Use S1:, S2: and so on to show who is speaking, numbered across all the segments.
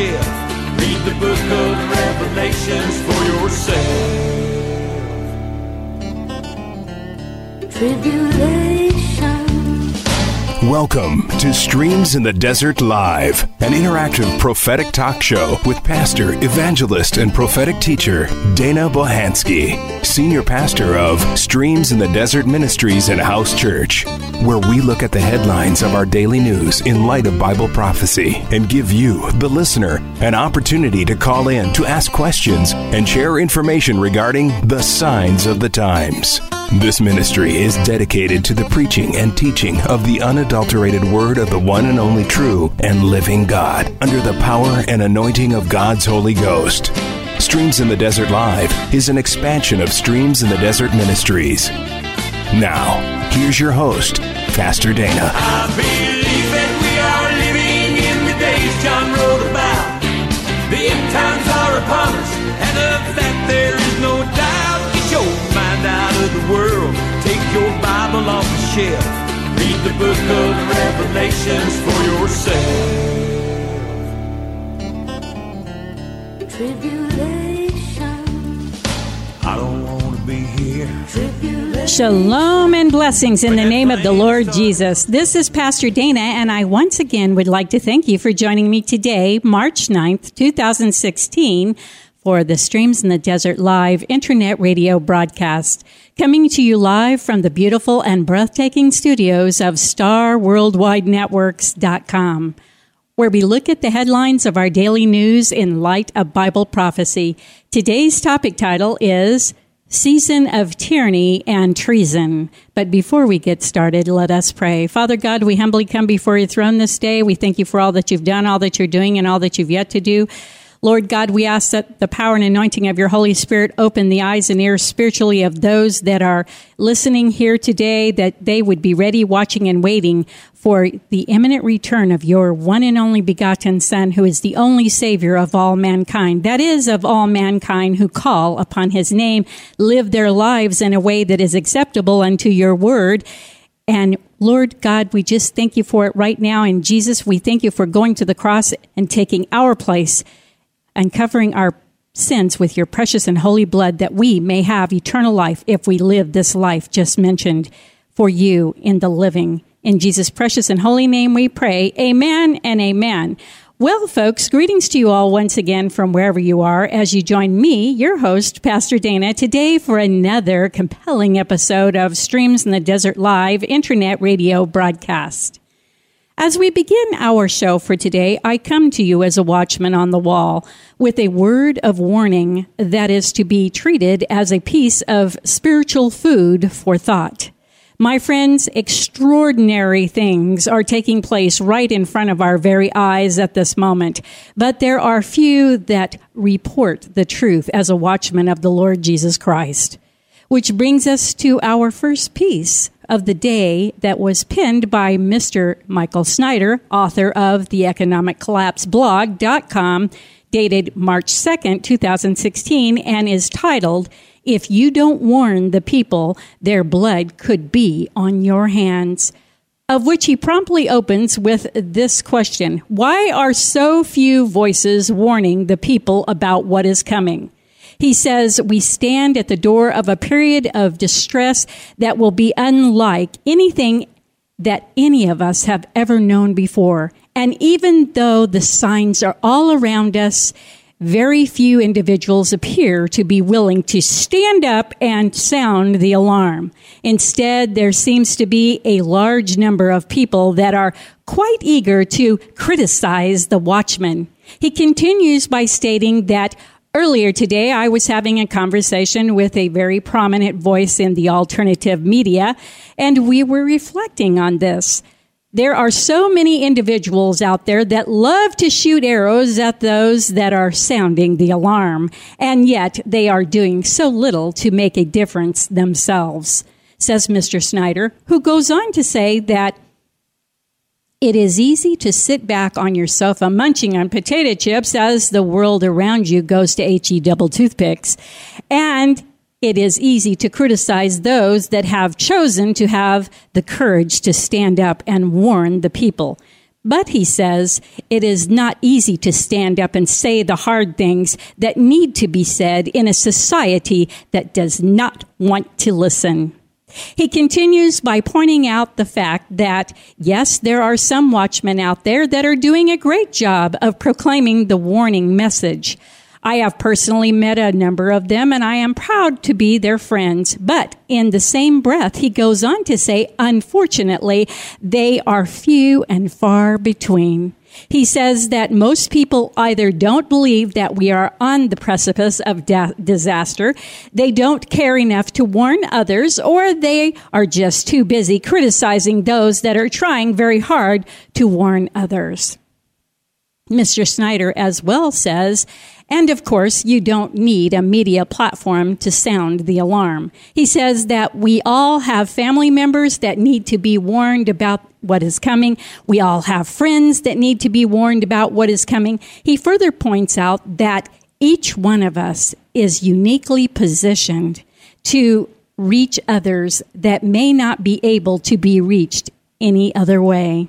S1: shelf. Read the book of Revelations for yourself.
S2: Tribulation.
S3: Welcome to Streams in the Desert Live, an interactive prophetic talk show with pastor, evangelist, and prophetic teacher Dana Bohansky, senior pastor of Streams in the Desert Ministries and House Church, where we look at the headlines of our daily news in light of Bible prophecy and give you, the listener, an opportunity to call in to ask questions and share information regarding the signs of the times. This ministry is dedicated to the preaching and teaching of the unadulterated word of the one and only true and living God, under the power and anointing of God's Holy Ghost. Streams in the Desert Live is an expansion of Streams in the Desert Ministries. Now, here's your host, Pastor Dana.
S1: I believe that we are living in the days John wrote about. The end times are upon us, and of that there is no doubt. Get your mind out of the world, take your Bible off the shelf, read the book of Revelations for yourself.
S2: Tribulation.
S1: I don't want to be here.
S2: Tribulation.
S4: Shalom and blessings in the name of the Lord Jesus. This is Pastor Dana, and I once again would like to thank you for joining me today, March 9th, 2016, for the Streams in the Desert Live Internet radio broadcast, coming to you live from the beautiful and breathtaking studios of StarWorldWideNetworks.com, where we look at the headlines of our daily news in light of Bible prophecy. Today's topic title is Season of Tyranny and Treason. But before we get started, let us pray. Father God, we humbly come before your throne this day. We thank you for all that you've done, all that you're doing, and all that you've yet to do. Lord God, we ask that the power and anointing of your Holy Spirit open the eyes and ears spiritually of those that are listening here today, that they would be ready, watching, and waiting for the imminent return of your one and only begotten Son, who is the only Savior of all mankind. That is, of all mankind who call upon his name, live their lives in a way that is acceptable unto your word. And Lord God, we just thank you for it right now. And Jesus, we thank you for going to the cross and taking our place and covering our sins with your precious and holy blood, that we may have eternal life if we live this life just mentioned for you in the living. In Jesus' precious and holy name we pray. Amen and amen. Well, folks, greetings to you all once again from wherever you are as you join me, your host, Pastor Dana, today for another compelling episode of Streams in the Desert Live Internet radio broadcast. As we begin our show for today, I come to you as a watchman on the wall with a word of warning that is to be treated as a piece of spiritual food for thought. My friends, extraordinary things are taking place right in front of our very eyes at this moment, but there are few that report the truth as a watchman of the Lord Jesus Christ. Which brings us to our first piece of the day that was penned by Mr. Michael Snyder, author of the EconomicCollapseBlog.com, dated March 2nd, 2016, and is titled, If You Don't Warn the People, Their Blood Could Be on Your Hands, of which he promptly opens with this question: why are so few voices warning the people about what is coming? He says, we stand at the door of a period of distress that will be unlike anything that any of us have ever known before. And even though the signs are all around us, very few individuals appear to be willing to stand up and sound the alarm. Instead, there seems to be a large number of people that are quite eager to criticize the watchman. He continues by stating that earlier today, I was having a conversation with a very prominent voice in the alternative media, and we were reflecting on this. There are so many individuals out there that love to shoot arrows at those that are sounding the alarm, and yet they are doing so little to make a difference themselves, says Mr. Snyder, who goes on to say that it is easy to sit back on your sofa munching on potato chips as the world around you goes to H-E double toothpicks. And it is easy to criticize those that have chosen to have the courage to stand up and warn the people. But, he says, it is not easy to stand up and say the hard things that need to be said in a society that does not want to listen. He continues by pointing out the fact that, yes, there are some watchmen out there that are doing a great job of proclaiming the warning message. I have personally met a number of them, and I am proud to be their friends. But in the same breath, he goes on to say, unfortunately, they are few and far between. He says that most people either don't believe that we are on the precipice of disaster, they don't care enough to warn others, or they are just too busy criticizing those that are trying very hard to warn others. Mr. Snyder as well says, and of course, you don't need a media platform to sound the alarm. He says that we all have family members that need to be warned about what is coming. We all have friends that need to be warned about what is coming. He further points out that each one of us is uniquely positioned to reach others that may not be able to be reached any other way.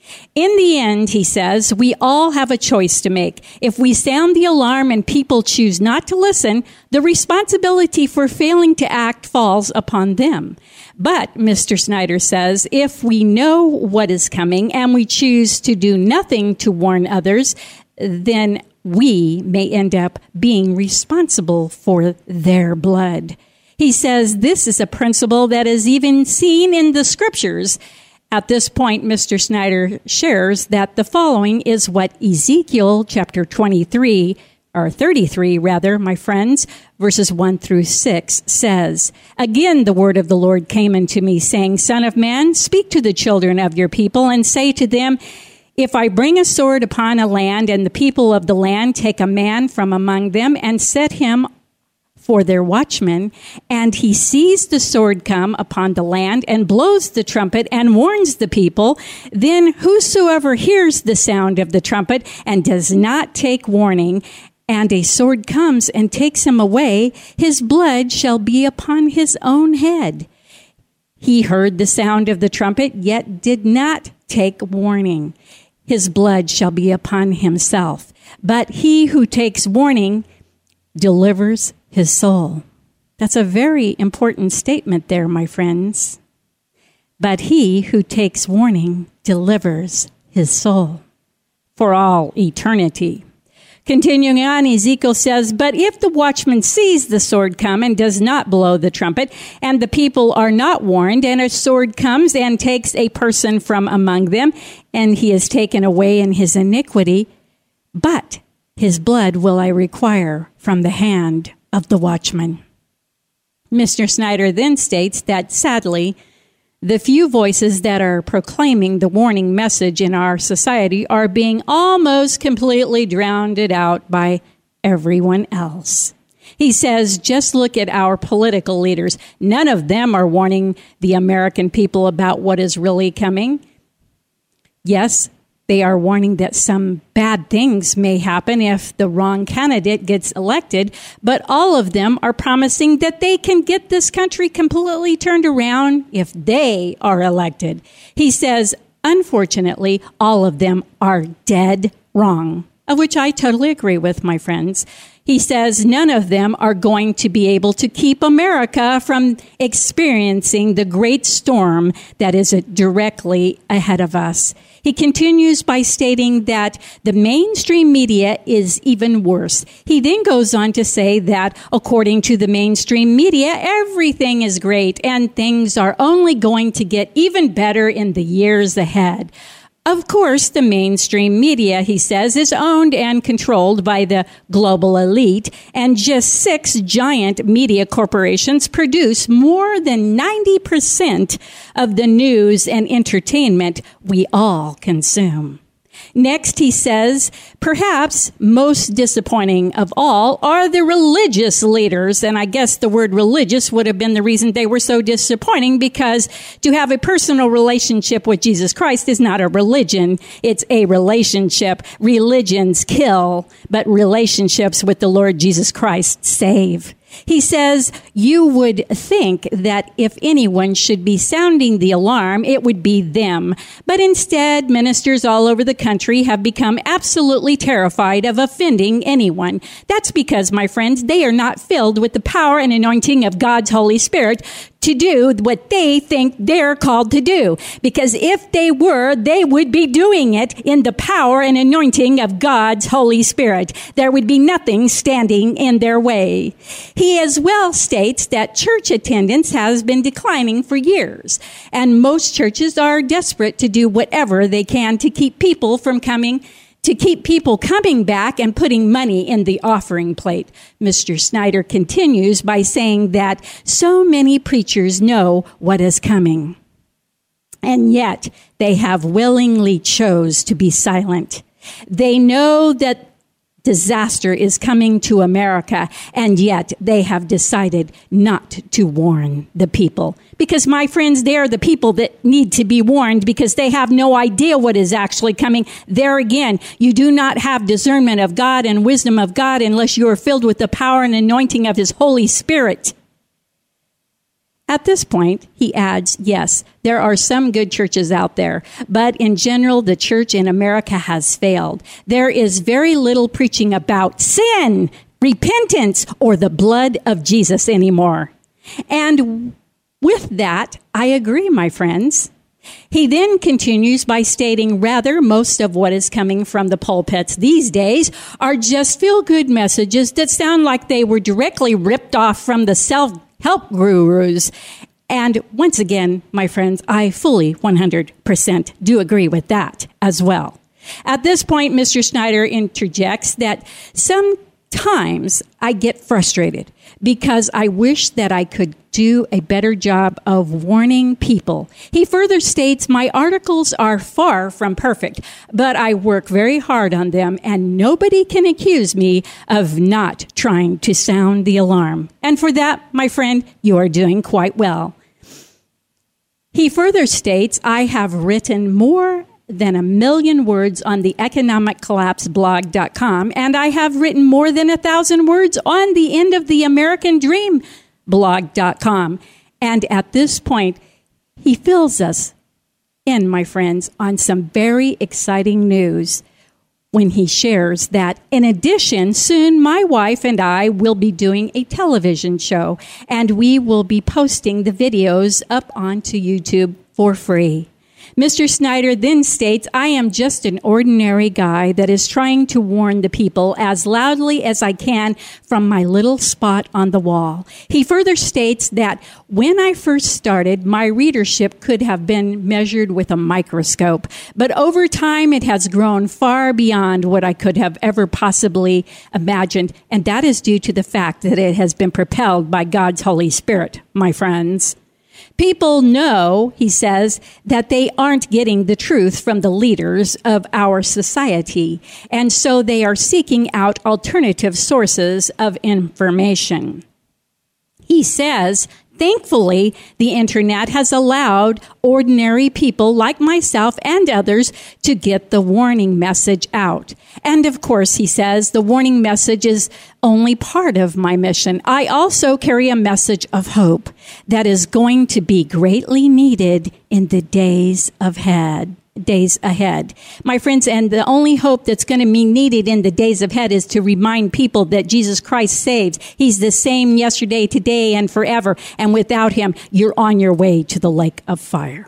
S4: In the end, he says, we all have a choice to make. If we sound the alarm and people choose not to listen, the responsibility for failing to act falls upon them. But, Mr. Snyder says, if we know what is coming and we choose to do nothing to warn others, then we may end up being responsible for their blood. He says this is a principle that is even seen in the scriptures. At this point, Mr. Snyder shares that the following is what Ezekiel chapter 33, or 33 rather, my friends, verses 1 through 6 says, Again, the word of the Lord came unto me, saying, Son of man, speak to the children of your people and say to them, If I bring a sword upon a land, and the people of the land take a man from among them and set him for their watchman, and he sees the sword come upon the land and blows the trumpet and warns the people, then whosoever hears the sound of the trumpet and does not take warning, and a sword comes and takes him away, his blood shall be upon his own head. He heard the sound of the trumpet, yet did not take warning. His blood shall be upon himself. But he who takes warning delivers his soul. That's a very important statement there, my friends. But he who takes warning delivers his soul for all eternity. Continuing on, Ezekiel says, But if the watchman sees the sword come and does not blow the trumpet, and the people are not warned, and a sword comes and takes a person from among them, and he is taken away in his iniquity, but his blood will I require from the hand of the watchman. Mr. Snyder then states that, sadly, the few voices that are proclaiming the warning message in our society are being almost completely drowned out by everyone else. He says, just look at our political leaders. None of them are warning the American people about what is really coming. Yes, they are warning that some bad things may happen if the wrong candidate gets elected, but all of them are promising that they can get this country completely turned around if they are elected. He says, unfortunately, all of them are dead wrong, of which I totally agree with, my friends. He says none of them are going to be able to keep America from experiencing the great storm that is directly ahead of us. He continues by stating that the mainstream media is even worse. He then goes on to say that according to the mainstream media, everything is great and things are only going to get even better in the years ahead. Of course, the mainstream media, he says, is owned and controlled by the global elite, and just 6 giant media corporations produce more than 90% of the news and entertainment we all consume. Next, he says, perhaps most disappointing of all are the religious leaders. And I guess the word religious would have been the reason they were so disappointing, because to have a personal relationship with Jesus Christ is not a religion. It's a relationship. Religions kill, but relationships with the Lord Jesus Christ save. He says, you would think that if anyone should be sounding the alarm, it would be them. But instead, ministers all over the country have become absolutely terrified of offending anyone. That's because, my friends, they are not filled with the power and anointing of God's Holy Spirit to do what they think they're called to do. Because if they were, they would be doing it in the power and anointing of God's Holy Spirit. There would be nothing standing in their way. He as well states that church attendance has been declining for years, and most churches are desperate to do whatever they can to keep people coming back and putting money in the offering plate. Mr. Snyder continues by saying that so many preachers know what is coming, and yet they have willingly chose to be silent. They know that disaster is coming to America, and yet they have decided not to warn the people. Because, my friends, they are the people that need to be warned because they have no idea what is actually coming. There again, you do not have discernment of God and wisdom of God unless you are filled with the power and anointing of His Holy Spirit. At this point, he adds, yes, there are some good churches out there, but in general, the church in America has failed. There is very little preaching about sin, repentance, or the blood of Jesus anymore. And with that, I agree, my friends. He then continues by stating, rather, most of what is coming from the pulpits these days are just feel-good messages that sound like they were directly ripped off from the self-help gurus. And once again, my friends, I fully 100% do agree with that as well. At this point, Mr. Snyder interjects that sometimes I get frustrated because I wish that I could do a better job of warning people. He further states, my articles are far from perfect, but I work very hard on them, and nobody can accuse me of not trying to sound the alarm. And for that, my friend, you are doing quite well. He further states, I have written more than 1 million words on the economiccollapseblog.com, and I have written more than 1,000 words on the End of the American Dream blog.com. And at this point, he fills us in, my friends, on some very exciting news when he shares that, in addition, soon my wife and I will be doing a television show, and we will be posting the videos up onto YouTube for free. Mr. Snyder then states, I am just an ordinary guy that is trying to warn the people as loudly as I can from my little spot on the wall. He further states that when I first started, my readership could have been measured with a microscope, but over time it has grown far beyond what I could have ever possibly imagined, and that is due to the fact that it has been propelled by God's Holy Spirit, my friends. People know, he says, that they aren't getting the truth from the leaders of our society, and so they are seeking out alternative sources of information. He says, thankfully, the internet has allowed ordinary people like myself and others to get the warning message out. And of course, he says, the warning message is only part of my mission. I also carry a message of hope that is going to be greatly needed in the days ahead. My friends, and the only hope that's going to be needed in the days ahead is to remind people that Jesus Christ saves. He's the same yesterday, today, and forever. And without him, you're on your way to the lake of fire.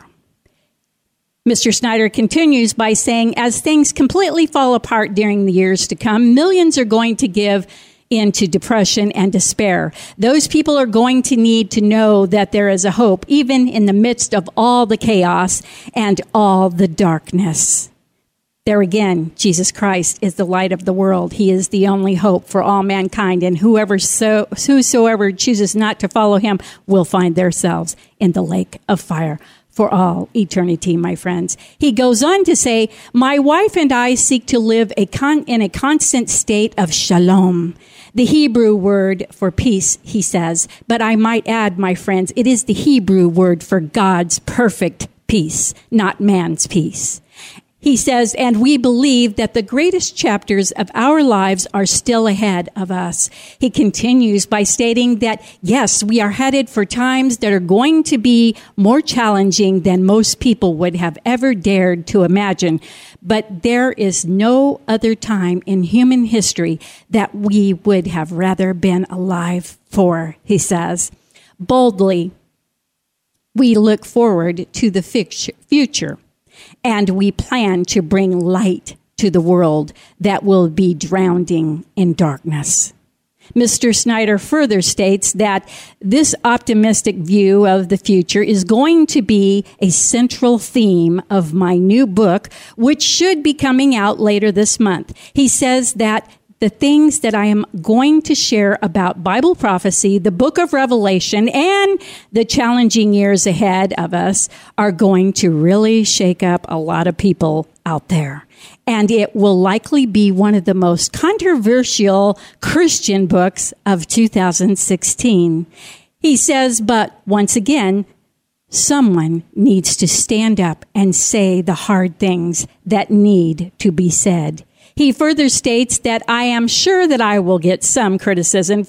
S4: Mr. Snyder continues by saying, as things completely fall apart during the years to come, millions are going to give into depression and despair. Those people are going to need to know that there is a hope, even in the midst of all the chaos and all the darkness. There again, Jesus Christ is the light of the world. He is the only hope for all mankind, and whosoever chooses not to follow him will find themselves in the lake of fire for all eternity, my friends. He goes on to say, my wife and I seek to live in a constant state of shalom, the Hebrew word for peace, he says. But I might add, my friends, it is the Hebrew word for God's perfect peace, not man's peace. He says, and we believe that the greatest chapters of our lives are still ahead of us. He continues by stating that, yes, we are headed for times that are going to be more challenging than most people would have ever dared to imagine. But there is no other time in human history that we would have rather been alive for, he says. Boldly, we look forward to the future. And we plan to bring light to the world that will be drowning in darkness. Mr. Snyder further states that this optimistic view of the future is going to be a central theme of my new book, which should be coming out later this month. He says that the things that I am going to share about Bible prophecy, the book of Revelation, and the challenging years ahead of us are going to really shake up a lot of people out there. And it will likely be one of the most controversial Christian books of 2016. He says, but once again, someone needs to stand up and say the hard things that need to be said. He further states that I am sure that I will get some criticism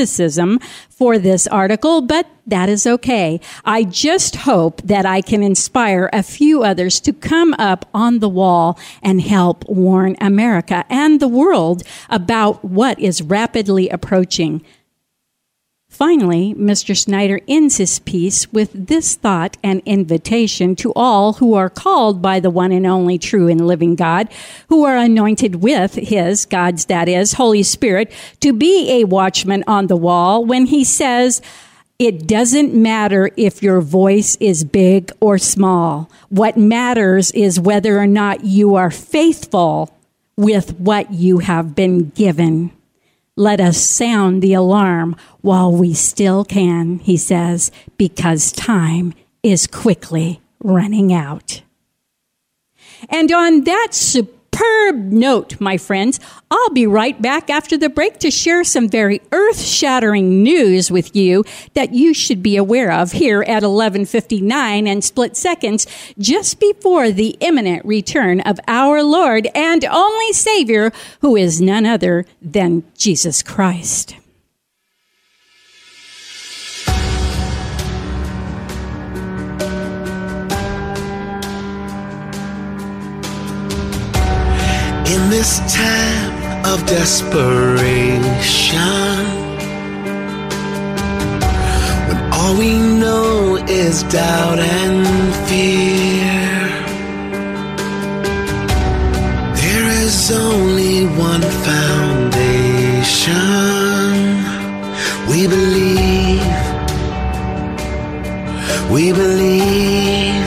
S4: for this article, but that is okay. I just hope that I can inspire a few others to come up on the wall and help warn America and the world about what is rapidly approaching. Finally, Mr. Snyder ends his piece with this thought and invitation to all who are called by the one and only true and living God, who are anointed with his, God's that is, Holy Spirit, to be a watchman on the wall when he says, it doesn't matter if your voice is big or small. What matters is whether or not you are faithful with what you have been given. Let us sound the alarm while we still can, he says, because time is quickly running out. And on that superb note, my friends, I'll be right back after the break to share some very earth-shattering news with you that you should be aware of here at 11:59 and split seconds just before the imminent return of our Lord and only Savior, who is none other than Jesus Christ.
S5: In this time of desperation, when all we know is doubt and fear, there is only one foundation. We believe, we believe,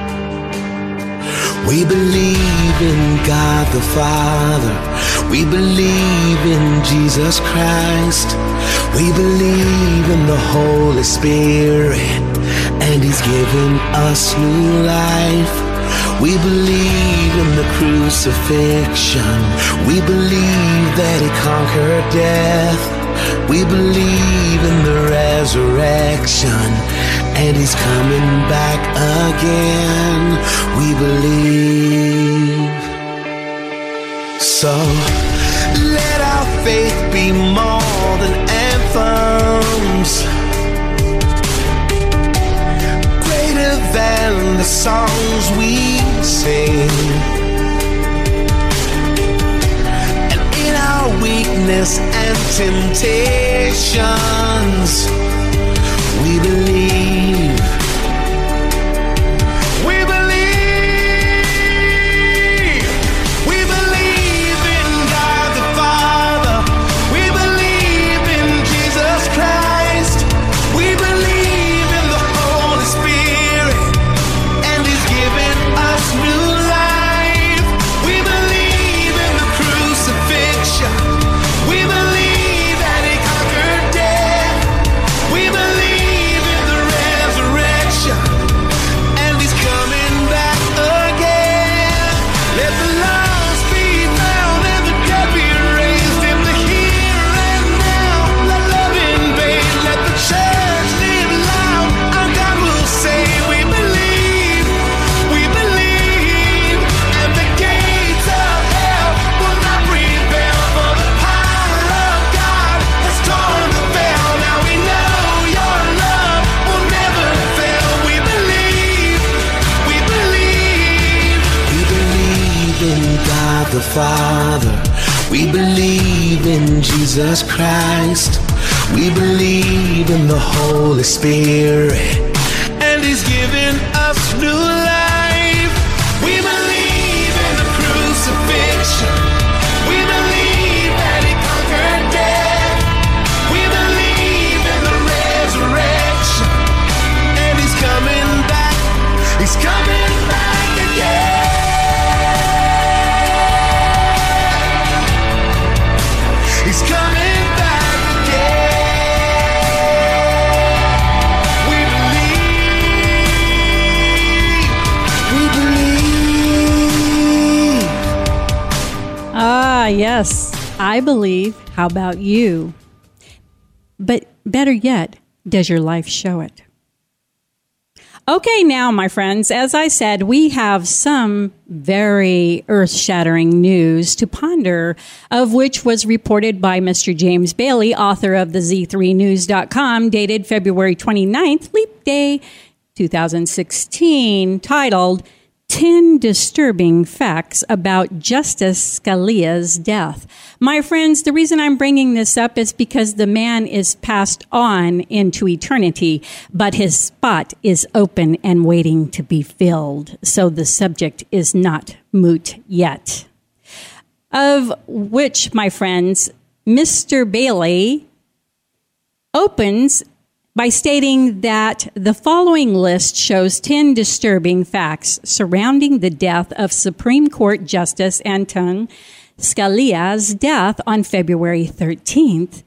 S5: we believe in God the Father. We believe in Jesus Christ. We believe in the Holy Spirit, and He's given us new life. We believe in the crucifixion. We believe that He conquered death. We believe in the resurrection, and He's coming back again. We believe. So let our faith be more than anthems, greater than the songs we sing. And in our weakness and temptations, we believe. We believe the Father. We believe in Jesus Christ. We believe in the Holy Spirit. And He's given us new life. We believe in the crucifixion. We believe that He conquered death. We believe in the resurrection. And He's coming back. He's coming back again. He's coming back again. We believe.
S4: Ah, yes, I believe. How about you? But better yet, does your life show it? Okay, now, my friends, as I said, we have some very earth-shattering news to ponder, of which was reported by Mr. James Bailey, author of the Z3News.com, dated February 29th, Leap Day 2016, titled 10 Disturbing Facts About Justice Scalia's Death. My friends, the reason I'm bringing this up is because the man is passed on into eternity, but his spot is open and waiting to be filled. So the subject is not moot yet. Of which, my friends, Mr. Bailey opens by stating that the following list shows 10 disturbing facts surrounding the death of Supreme Court Justice Anton Scalia's death on February 13th,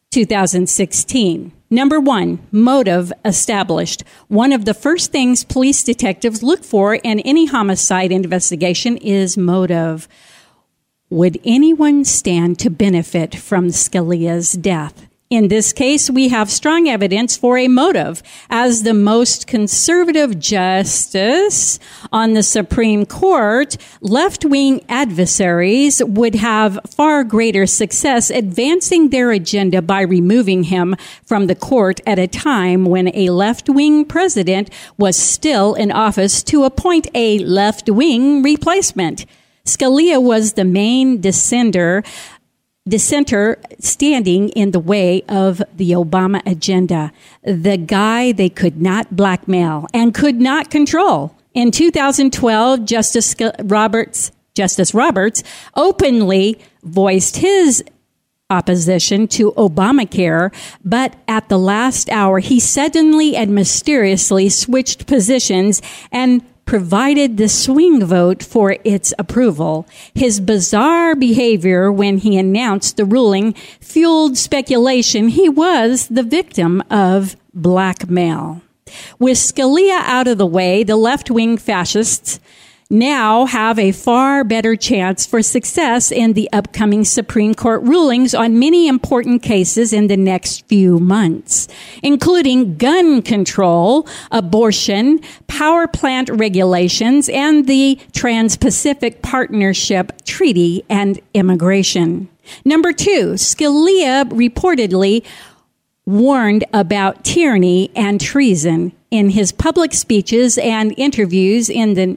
S4: 2016. Number 1, motive established. One of the first things police detectives look for in any homicide investigation is motive. Would anyone stand to benefit from Scalia's death? In this case, we have strong evidence for a motive, as the most conservative justice on the Supreme Court, left-wing adversaries would have far greater success advancing their agenda by removing him from the court at a time when a left-wing president was still in office to appoint a left-wing replacement. Scalia was the main dissenter standing in the way of the Obama agenda, the guy they could not blackmail and could not control. In 2012, Justice Roberts openly voiced his opposition to Obamacare, but at the last hour, he suddenly and mysteriously switched positions and provided the swing vote for its approval. His bizarre behavior when he announced the ruling fueled speculation he was the victim of blackmail. With Scalia out of the way, the left-wing fascists now have a far better chance for success in the upcoming Supreme Court rulings on many important cases in the next few months, including gun control, abortion, power plant regulations, and the Trans-Pacific Partnership Treaty and immigration. Number 2, Scalia reportedly warned about tyranny and treason in his public speeches and interviews in the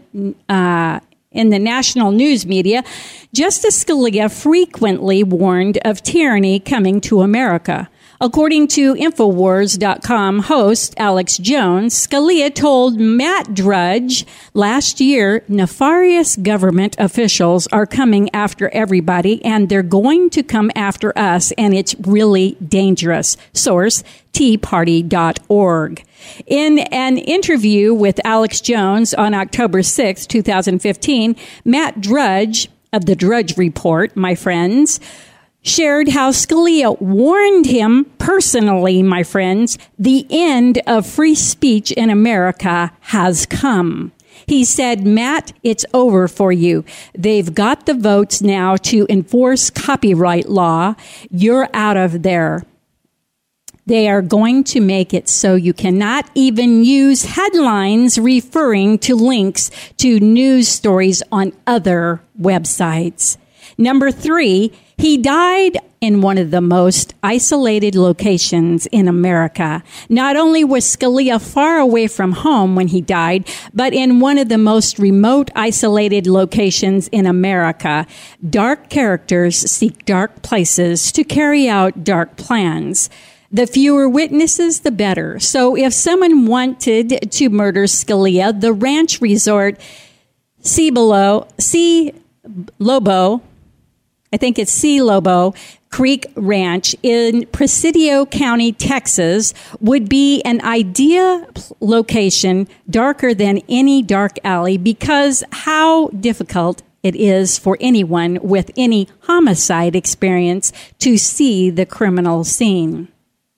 S4: national news media. Justice Scalia frequently warned of tyranny coming to America. According to Infowars.com host Alex Jones, Scalia told Matt Drudge last year, nefarious government officials are coming after everybody and they're going to come after us, and it's really dangerous. Source, teaparty.org. In an interview with Alex Jones on October 6, 2015, Matt Drudge of the Drudge Report, my friends, shared how Scalia warned him personally, my friends, the end of free speech in America has come. He said, Matt, it's over for you. They've got the votes now to enforce copyright law. You're out of there. They are going to make it so you cannot even use headlines referring to links to news stories on other websites. Number 3, He died in one of the most isolated locations in America. Not only was Scalia far away from home when he died, but in one of the most remote, isolated locations in America. Dark characters seek dark places to carry out dark plans. The fewer witnesses, the better. So if someone wanted to murder Scalia, the ranch resort C. Lobo Creek Ranch in Presidio County, Texas, would be an ideal location, darker than any dark alley, because how difficult it is for anyone with any homicide experience to see the criminal scene,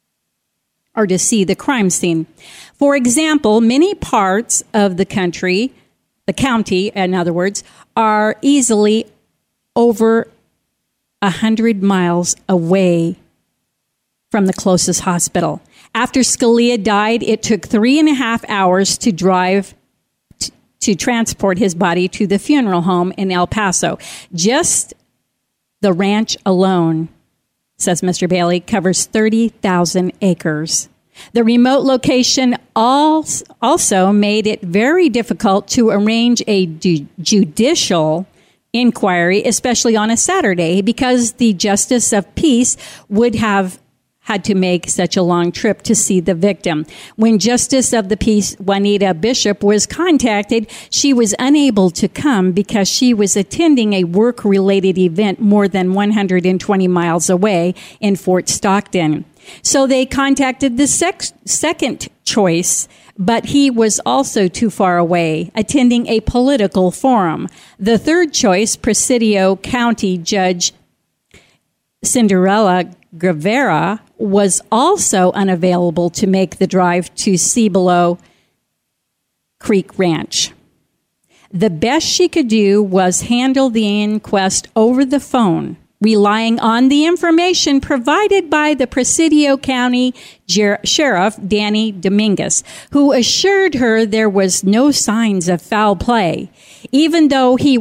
S4: or to see the crime scene. For example, many parts of the county, in other words, are easily over 100 miles away from the closest hospital. After Scalia died, it took 3.5 hours to drive to transport his body to the funeral home in El Paso. Just the ranch alone, says Mr. Bailey, covers 30,000 acres. The remote location also made it very difficult to arrange a judicial inquiry, especially on a Saturday, because the Justice of Peace would have had to make such a long trip to see the victim. When Justice of the Peace Juanita Bishop was contacted, she was unable to come because she was attending a work-related event more than 120 miles away in Fort Stockton. So they contacted the second choice, but he was also too far away, attending a political forum. The third choice, Presidio County Judge Cinderella Guevara, was also unavailable to make the drive to Cibolo Creek Ranch. The best she could do was handle the inquest over the phone, relying on the information provided by the Presidio County Sheriff, Danny Dominguez, who assured her there was no signs of foul play, even though he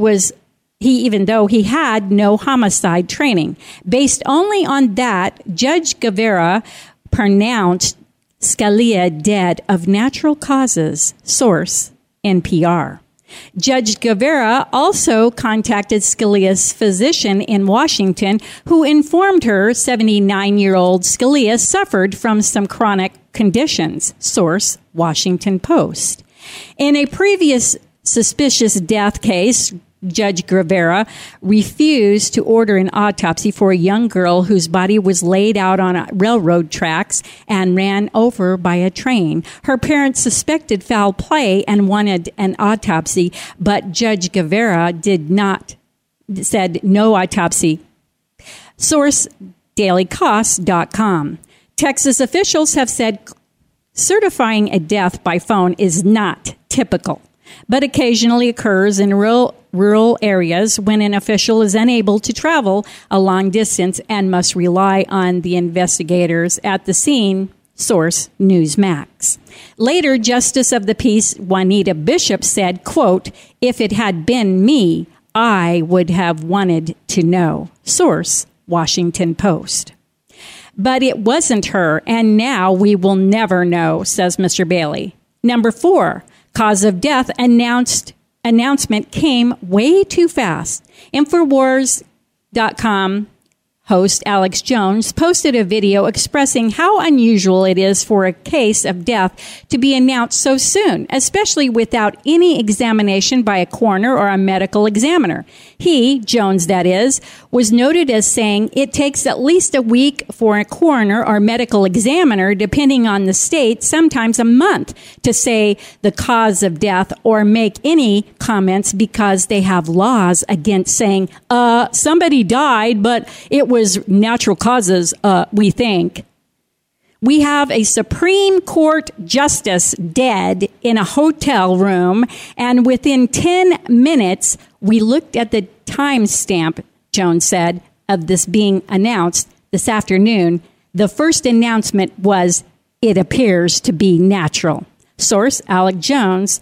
S4: had no homicide training. Based only on that, Judge Guevara pronounced Scalia dead of natural causes. Source, NPR. Judge Guevara also contacted Scalia's physician in Washington, who informed her 79-year-old Scalia suffered from some chronic conditions. Source, Washington Post. In a previous suspicious death case, Judge Guevara refused to order an autopsy for a young girl whose body was laid out on railroad tracks and ran over by a train. Her parents suspected foul play and wanted an autopsy, but Judge Guevara said no autopsy. Source, dailycost.com. Texas officials have said certifying a death by phone is not typical, but occasionally occurs in rural areas when an official is unable to travel a long distance and must rely on the investigators at the scene. Source, Newsmax. Later, Justice of the Peace Juanita Bishop said, quote, "If it had been me, I would have wanted to know." Source, Washington Post. But it wasn't her, and now we will never know, says Mr. Bailey. Number 4, cause of death announcement came way too fast. Infowars.com host Alex Jones posted a video expressing how unusual it is for a case of death to be announced so soon, especially without any examination by a coroner or a medical examiner. He, Jones that is, was noted as saying it takes at least a week for a coroner or medical examiner, depending on the state, sometimes a month, to say the cause of death or make any comments because they have laws against saying, somebody died, but it was natural causes, we think. We have a Supreme Court justice dead in a hotel room, and within 10 minutes, we looked at the timestamp, Jones said, of this being announced this afternoon. The first announcement was, it appears to be natural. Source, Alex Jones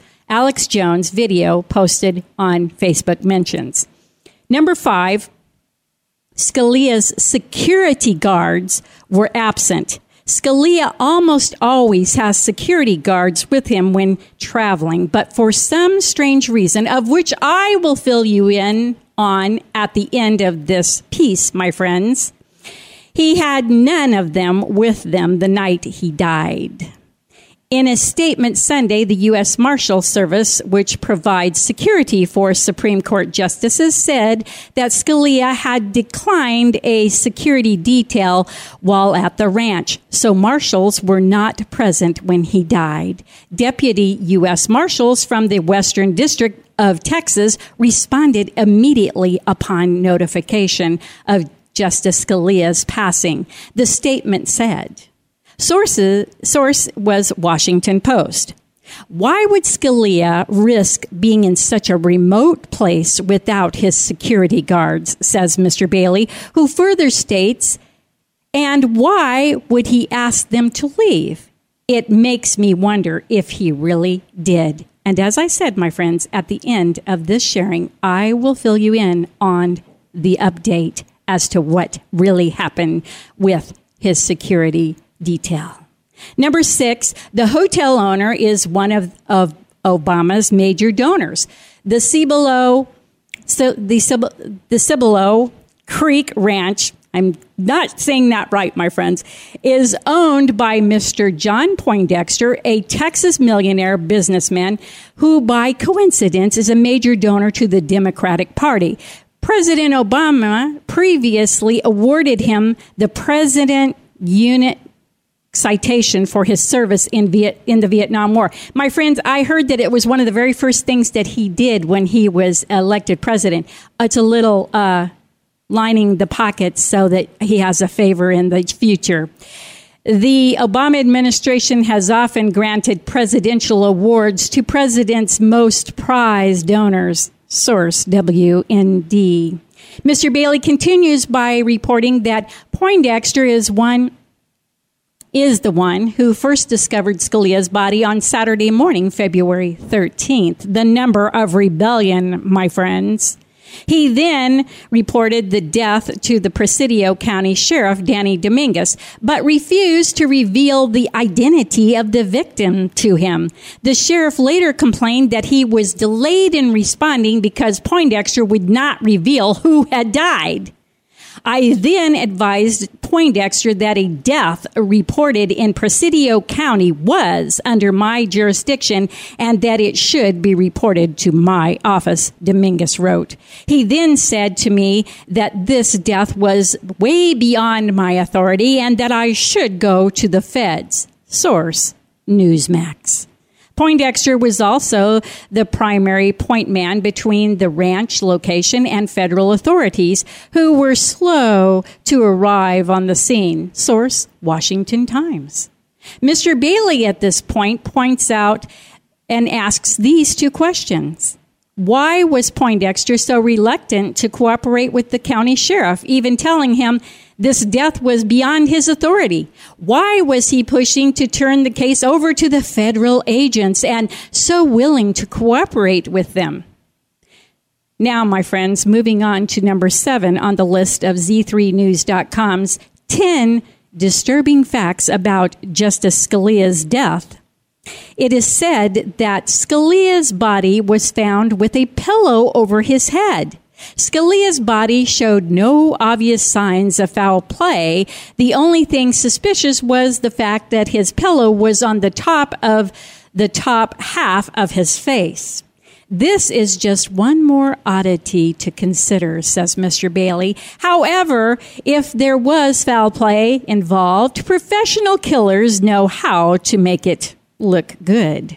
S4: video posted on Facebook mentions. Number 5, Scalia's security guards were absent. Scalia almost always has security guards with him when traveling, but for some strange reason, of which I will fill you in on at the end of this piece, my friends, he had none of them with them the night he died. In a statement Sunday, the U.S. Marshal Service, which provides security for Supreme Court justices, said that Scalia had declined a security detail while at the ranch, so marshals were not present when he died. Deputy U.S. Marshals from the Western District of Texas responded immediately upon notification of Justice Scalia's passing. The statement said, Source was Washington Post. Why would Scalia risk being in such a remote place without his security guards, says Mr. Bailey, who further states, and why would he ask them to leave? It makes me wonder if he really did. And as I said, my friends, at the end of this sharing, I will fill you in on the update as to what really happened with his security detail. Number 6, the hotel owner is one of Obama's major donors. The Cibolo Creek Ranch, I'm not saying that right, my friends, is owned by Mr. John Poindexter, a Texas millionaire businessman who, by coincidence, is a major donor to the Democratic Party. President Obama previously awarded him the President Unit Citation for his service in the Vietnam War. My friends, I heard that it was one of the very first things that he did when he was elected president. It's a little lining the pockets so that he has a favor in the future. The Obama administration has often granted presidential awards to president's most prized donors. Source, WND. Mr. Bailey continues by reporting that Poindexter is the one who first discovered Scalia's body on Saturday morning, February 13th. The number of rebellion, my friends. He then reported the death to the Presidio County Sheriff, Danny Dominguez, but refused to reveal the identity of the victim to him. The sheriff later complained that he was delayed in responding because Poindexter would not reveal who had died. I then advised Poindexter that a death reported in Presidio County was under my jurisdiction and that it should be reported to my office, Dominguez wrote. He then said to me that this death was way beyond my authority and that I should go to the feds. Source, Newsmax. Poindexter was also the primary point man between the ranch location and federal authorities, who were slow to arrive on the scene. Source, Washington Times. Mr. Bailey at this point points out and asks these two questions. Why was Poindexter so reluctant to cooperate with the county sheriff, even telling him this death was beyond his authority? Why was he pushing to turn the case over to the federal agents and so willing to cooperate with them? Now, my friends, moving on to number 7 on the list of Z3News.com's 10 disturbing facts about Justice Scalia's death. It is said that Scalia's body was found with a pillow over his head. Scalia's body showed no obvious signs of foul play. The only thing suspicious was the fact that his pillow was on the top half of his face. This is just one more oddity to consider, says Mr. Bailey. However, if there was foul play involved, professional killers know how to make it look good.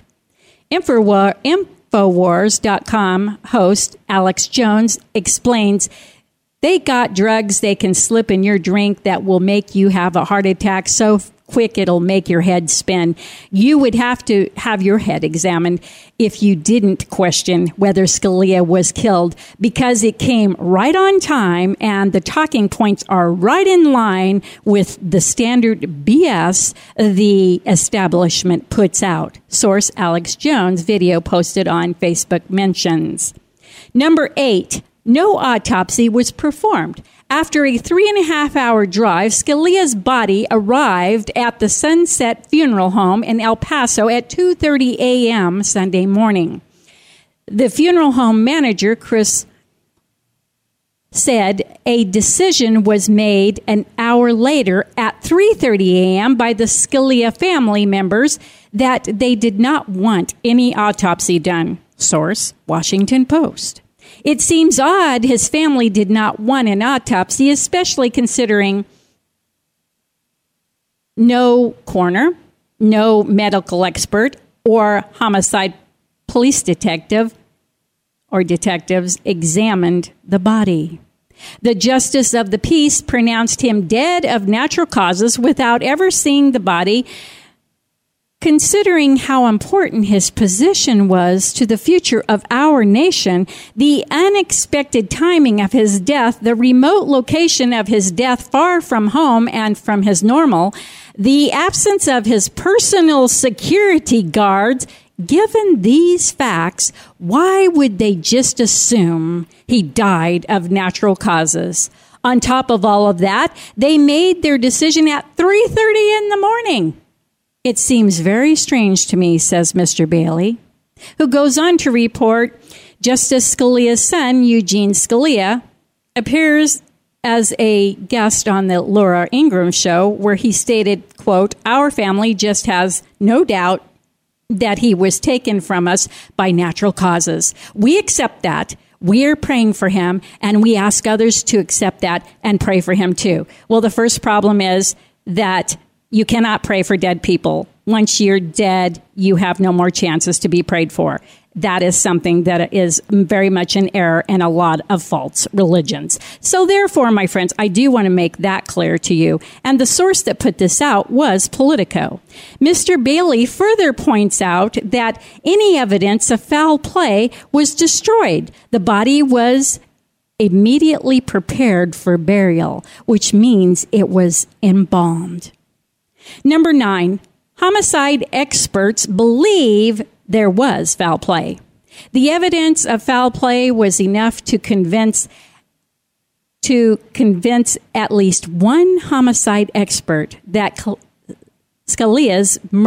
S4: Infowars.com host Alex Jones explains they got drugs they can slip in your drink that will make you have a heart attack so quick it'll make your head spin. You would have to have your head examined if you didn't question whether Scalia was killed, because it came right on time and the talking points are right in line with the standard BS the establishment puts out. Source, Alex Jones, video posted on Facebook mentions. Number 8. No autopsy was performed. After a 3.5-hour drive, Scalia's body arrived at the Sunset Funeral Home in El Paso at 2:30 a.m. Sunday morning. The funeral home manager, Chris, said a decision was made an hour later at 3:30 a.m. by the Scalia family members that they did not want any autopsy done. Source, Washington Post. It seems odd his family did not want an autopsy, especially considering no coroner, no medical expert, or homicide police detective or detectives examined the body. The justice of the peace pronounced him dead of natural causes without ever seeing the body. Considering how important his position was to the future of our nation, the unexpected timing of his death, the remote location of his death far from home and from his normal, the absence of his personal security guards, given these facts, why would they just assume he died of natural causes? On top of all of that, they made their decision at 3:30 in the morning. It seems very strange to me, says Mr. Bailey, who goes on to report Justice Scalia's son, Eugene Scalia, appears as a guest on the Laura Ingraham show, where he stated, quote, "Our family just has no doubt that he was taken from us by natural causes. We accept that. We are praying for him, and we ask others to accept that and pray for him too." Well, the first problem is that you cannot pray for dead people. Once you're dead, you have no more chances to be prayed for. That is something that is very much an error in a lot of false religions. So therefore, my friends, I do want to make that clear to you. And the source that put this out was Politico. Mr. Bailey further points out that any evidence of foul play was destroyed. The body was immediately prepared for burial, which means it was embalmed. Number 9, homicide experts believe there was foul play. The evidence of foul play was enough to convince at least one homicide expert that Scalia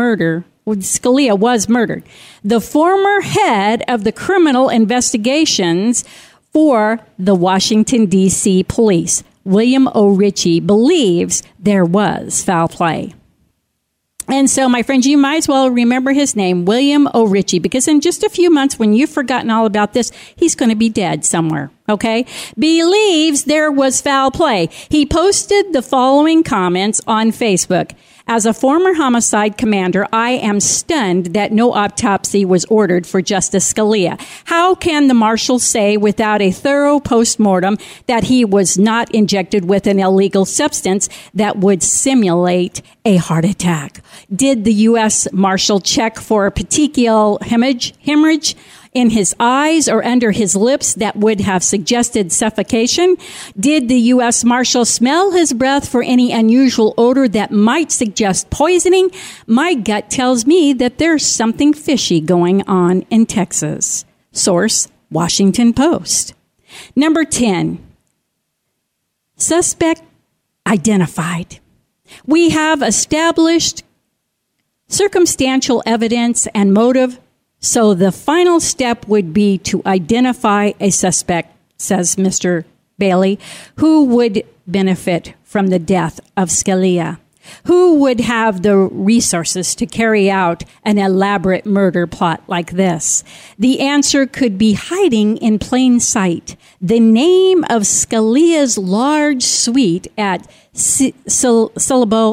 S4: was murdered. The former head of the criminal investigations for the Washington, D.C. police, William O. Ritchie, believes there was foul play. And so, my friends, you might as well remember his name, William O. Ritchie, because in just a few months, when you've forgotten all about this, he's going to be dead somewhere, okay? Believes there was foul play. He posted the following comments on Facebook. As a former homicide commander, I am stunned that no autopsy was ordered for Justice Scalia. How can the marshals say without a thorough postmortem that he was not injected with an illegal substance that would simulate a heart attack? Did the U.S. Marshal check for a petechial hemorrhage in his eyes or under his lips that would have suggested suffocation? Did the U.S. Marshal smell his breath for any unusual odor that might suggest poisoning? My gut tells me that there's something fishy going on in Texas. Source, Washington Post. Number 10, suspect identified. We have established circumstantial evidence and motive, so the final step would be to identify a suspect, says Mr. Bailey, who would benefit from the death of Scalia, who would have the resources to carry out an elaborate murder plot like this. The answer could be hiding in plain sight. The name of Scalia's large suite at Salobo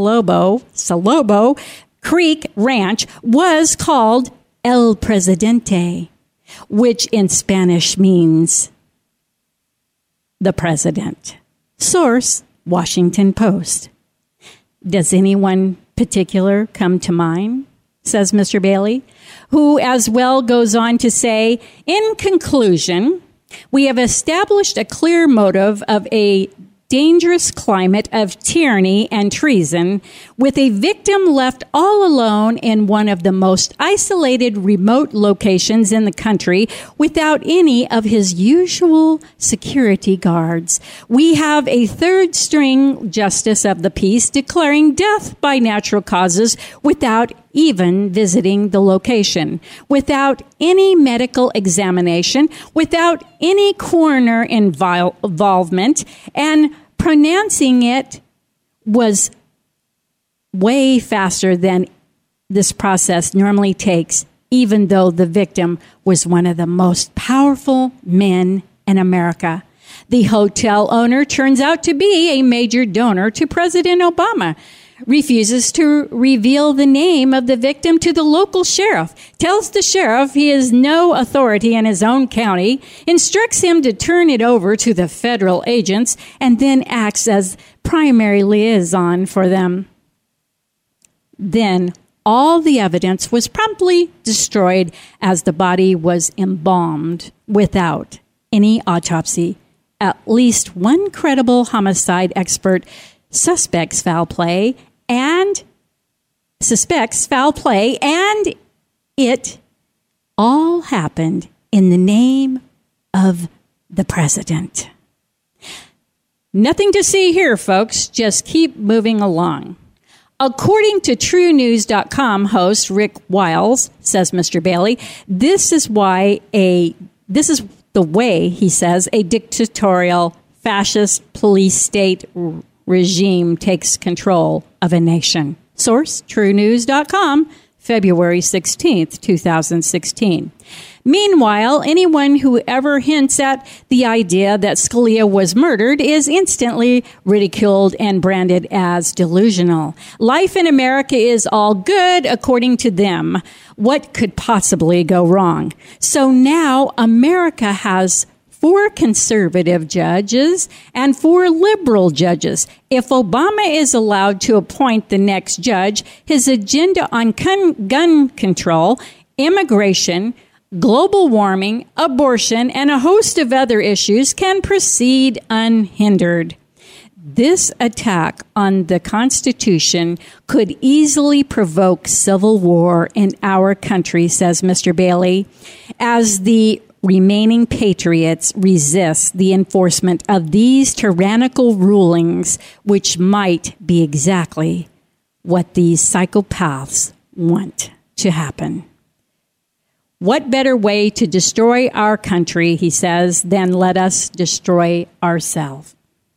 S4: Creek Ranch was called El Presidente, which in Spanish means the president. Source, Washington Post. Does anyone particular come to mind? Says Mr. Bailey, who as well goes on to say, in conclusion, we have established a clear motive of a dangerous climate of tyranny and treason, with a victim left all alone in one of the most isolated remote locations in the country without any of his usual security guards. We have a third string justice of the peace declaring death by natural causes without even visiting the location, without any medical examination, without any coroner involvement, and pronouncing it was way faster than this process normally takes, even though the victim was one of the most powerful men in America. The hotel owner turns out to be a major donor to President Obama, refuses to reveal the name of the victim to the local sheriff, tells the sheriff he has no authority in his own county, instructs him to turn it over to the federal agents, and then acts as primary liaison for them. Then all the evidence was promptly destroyed as the body was embalmed without any autopsy. At least one credible homicide expert suspects foul play, and it all happened in the name of the president. Nothing to see here, folks. Just keep moving along. According to TrueNews.com host Rick Wiles, says Mr. Bailey, this is the way, he says, a dictatorial fascist police state regime takes control of a nation. Source, TrueNews.com, February 16th, 2016. Meanwhile, anyone who ever hints at the idea that Scalia was murdered is instantly ridiculed and branded as delusional. Life in America is all good, according to them. What could possibly go wrong? So now America has 4 conservative judges and 4 liberal judges. If Obama is allowed to appoint the next judge, his agenda on gun control, immigration, global warming, abortion, and a host of other issues can proceed unhindered. This attack on the Constitution could easily provoke civil war in our country, says Mr. Bailey, as the remaining patriots resist the enforcement of these tyrannical rulings, which might be exactly what these psychopaths want to happen. What better way to destroy our country, he says, than let us destroy ourselves?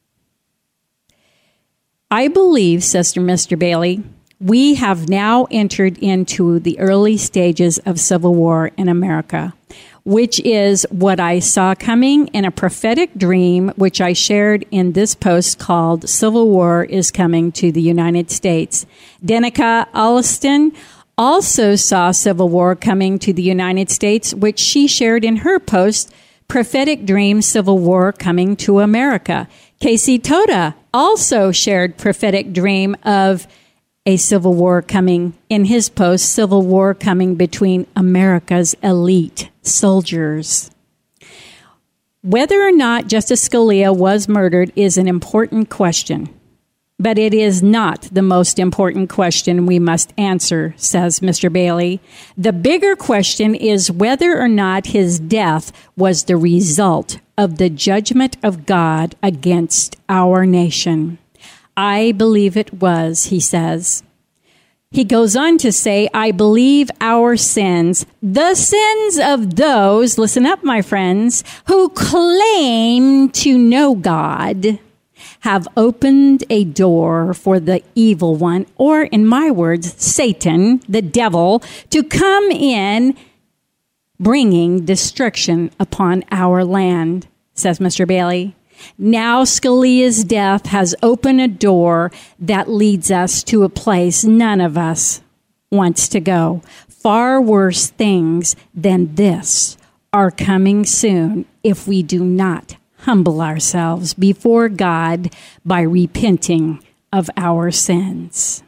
S4: I believe, says Mr. Bailey, we have now entered into the early stages of civil war in America, which is what I saw coming in a prophetic dream, which I shared in this post called Civil War is Coming to the United States. Danica Alliston also saw civil war coming to the United States, which she shared in her post, Prophetic Dream, Civil War Coming to America. Casey Toda also shared prophetic dream of a civil war coming in his post, Civil War Coming Between America's Elite Soldiers. Whether or not Justice Scalia was murdered is an important question, but it is not the most important question we must answer, says Mr. Bailey. The bigger question is whether or not his death was the result of the judgment of God against our nation. I believe it was, he says. He goes on to say, I believe our sins, the sins of those, listen up, my friends, who claim to know God, have opened a door for the evil one, or in my words, Satan, the devil, to come in, bringing destruction upon our land, says Mr. Bailey. Now Scalia's death has opened a door that leads us to a place none of us wants to go. Far worse things than this are coming soon if we do not humble ourselves before God by repenting of our sins.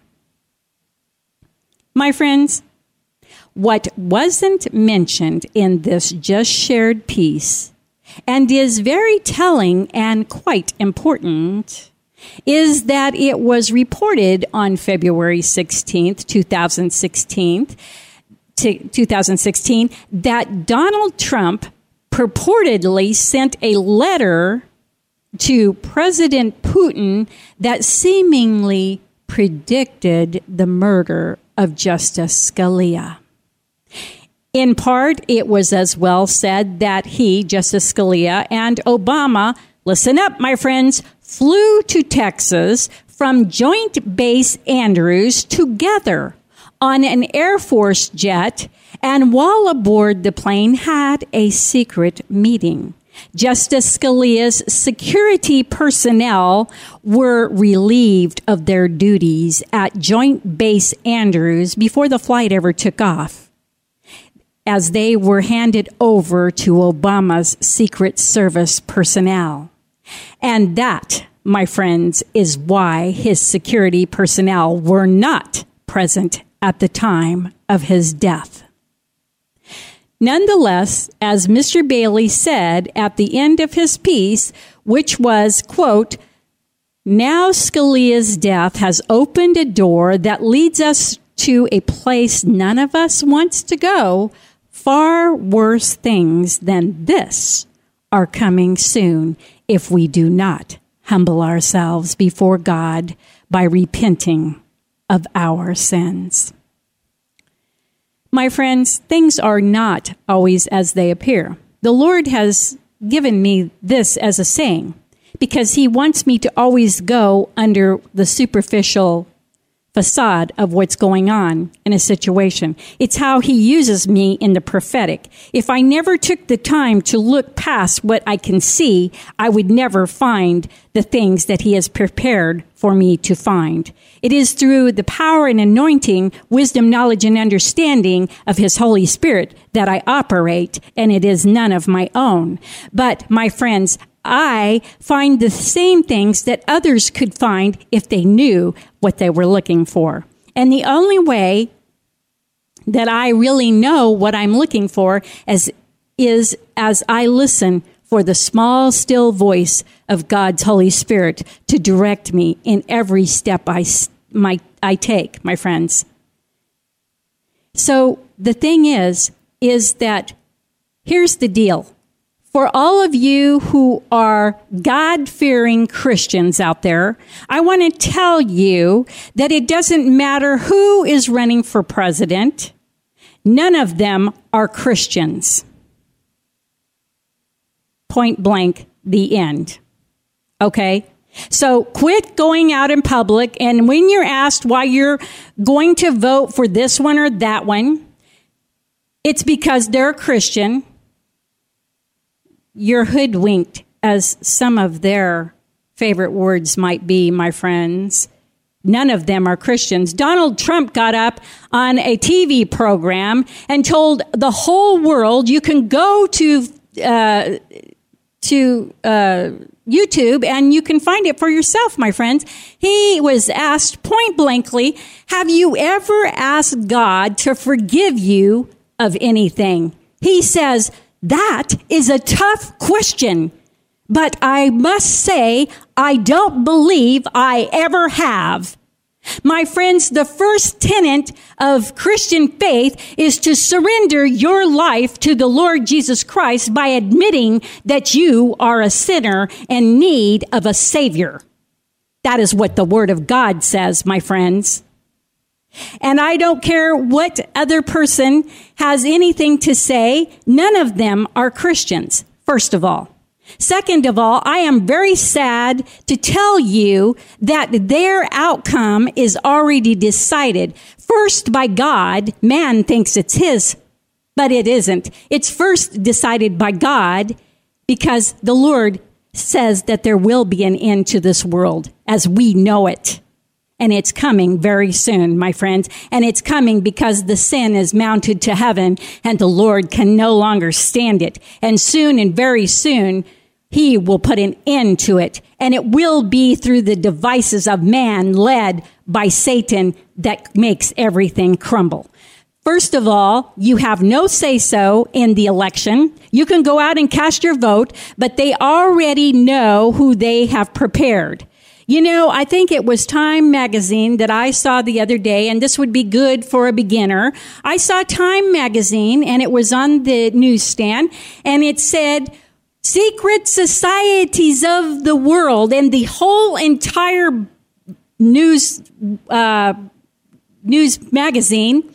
S4: My friends, what wasn't mentioned in this just shared piece and is very telling and quite important, is that it was reported on February 16th, 2016, that Donald Trump purportedly sent a letter to President Putin that seemingly predicted the murder of Justice Scalia. In part, it was as well said that he, Justice Scalia, and Obama, listen up, my friends, flew to Texas from Joint Base Andrews together on an Air Force jet, and while aboard the plane had a secret meeting. Justice Scalia's security personnel were relieved of their duties at Joint Base Andrews before the flight ever took off, as they were handed over to Obama's Secret Service personnel. And that, my friends, is why his security personnel were not present at the time of his death. Nonetheless, as Mr. Bailey said at the end of his piece, which was, quote, "Now Scalia's death has opened a door that leads us to a place none of us wants to go. Far worse things than this are coming soon if we do not humble ourselves before God by repenting of our sins." My friends, things are not always as they appear. The Lord has given me this as a saying because he wants me to always go under the superficial facade of what's going on in a situation. It's how he uses me in the prophetic. If I never took the time to look past what I can see, I would never find the things that he has prepared for me to find. It is through the power and anointing, wisdom, knowledge, and understanding of his Holy Spirit that I operate, and it is none of my own. But, my friends, I find the same things that others could find if they knew what they were looking for. And the only way that I really know what I'm looking for is as I listen for the small, still voice of God's Holy Spirit to direct me in every step I take, my friends. So the thing is that here's the deal. For all of you who are God-fearing Christians out there, I want to tell you that it doesn't matter who is running for president. None of them are Christians. Point blank, the end. Okay? So quit going out in public, and when you're asked why you're going to vote for this one or that one, it's because they're a Christian. You're hoodwinked, as some of their favorite words might be, my friends. None of them are Christians. Donald Trump got up on a TV program and told the whole world, you can go to YouTube and you can find it for yourself, my friends. He was asked point blankly, have you ever asked God to forgive you of anything? He says, that is a tough question, but I must say I don't believe I ever have. My friends, the first tenet of Christian faith is to surrender your life to the Lord Jesus Christ by admitting that you are a sinner in need of a Savior. That is what the Word of God says, my friends. And I don't care what other person has anything to say. None of them are Christians, first of all. Second of all, I am very sad to tell you that their outcome is already decided. First by God, man thinks it's his, but it isn't. It's first decided by God because the Lord says that there will be an end to this world as we know it. And it's coming very soon, my friends. And it's coming because the sin is mounted to heaven and the Lord can no longer stand it. And soon and very soon, he will put an end to it. And it will be through the devices of man led by Satan that makes everything crumble. First of all, you have no say-so in the election. You can go out and cast your vote, but they already know who they have prepared. You know, I think it was Time magazine that I saw the other day, and this would be good for a beginner. I saw Time magazine, and it was on the newsstand, and it said, secret societies of the world, and the whole entire news magazine,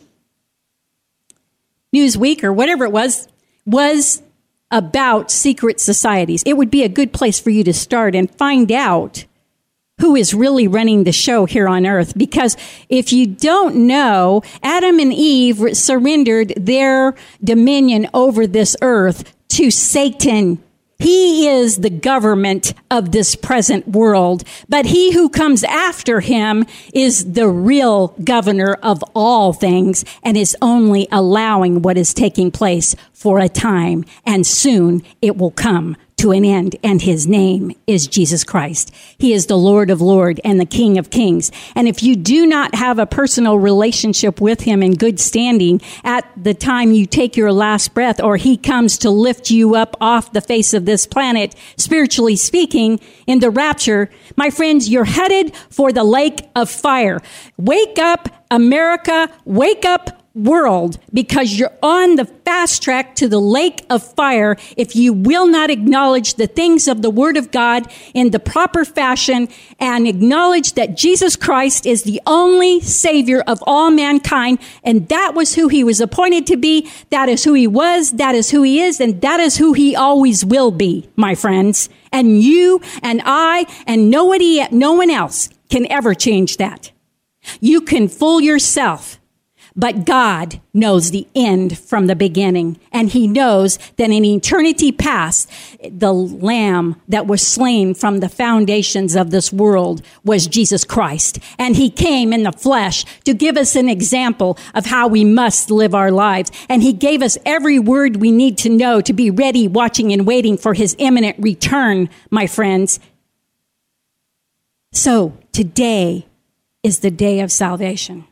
S4: Newsweek or whatever it was about secret societies. It would be a good place for you to start and find out who is really running the show here on earth. Because if you don't know, Adam and Eve surrendered their dominion over this earth to Satan. He is the government of this present world, but he who comes after him is the real governor of all things and is only allowing what is taking place for a time, and soon it will come to an end, and his name is Jesus Christ. He is the Lord of Lords and the King of Kings. And if you do not have a personal relationship with him in good standing at the time you take your last breath, or he comes to lift you up off the face of this planet, spiritually speaking, in the rapture, my friends, you're headed for the lake of fire. Wake up, America. Wake up, world, because you're on the fast track to the lake of fire if you will not acknowledge the things of the Word of God in the proper fashion and acknowledge that Jesus Christ is the only Savior of all mankind, and that was who he was appointed to be, that is who he was, that is who he is, and that is who he always will be, my friends. And you and I and no one else can ever change that. You can fool yourself. But God knows the end from the beginning, and he knows that in eternity past, the Lamb that was slain from the foundations of this world was Jesus Christ. And he came in the flesh to give us an example of how we must live our lives. And he gave us every word we need to know to be ready, watching, and waiting for his imminent return, my friends. So today is the day of salvation.